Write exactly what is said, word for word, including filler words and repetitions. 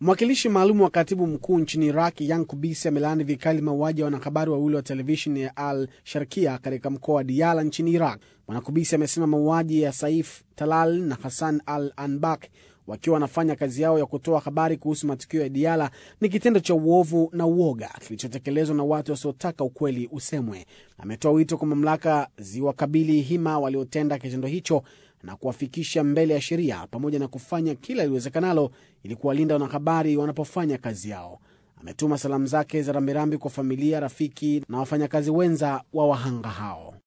Mwakilishi maalum wa katibu mkuu nchini Iraq, Yan Kubisi, amelaani vikali mauaji ya wanahabari wawili wa televisheni ya Al-Sharqiya katika mkoa wa Diyala nchini Iraq. Bwana Kubisi amesema mauaji ya Saif Talal na Hassan Al-Anbaq wakiwa wanafanya kazi yao ya kutoa habari kuhusu matukio ya Diyala ni kitendo cha uovu na uoga kilichotekelezwa na watu wasiotaka ukweli usemwe. Ametoa wito kwa mamlaka ziwakabili hima waliotenda kitendo hicho na kuwafikisha mbele ya sheria, pamoja na kufanya kila iliwezekanalo ili kuwalinda wanahabari wanapofanya kazi yao. Ametuma salamu zake za rambirambi kwa familia, rafiki na wafanyakazi wenza wa wahanga hao.